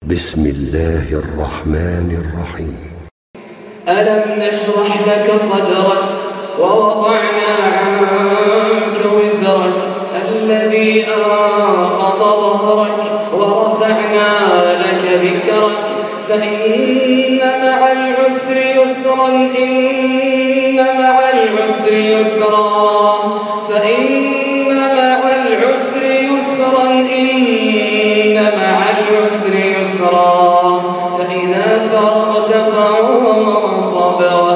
بسم الله الرحمن الرحيم. ألم نشرح لك صدرك ووضعنا عنك وزرك الذي أنقض ظهرك ورفعنا لك ذكرك فإن مع العسر يسرا إن مع العسر يسرا فإن مع العسر يسرا إن مع العسر يسرا فإذا فرغت فانصب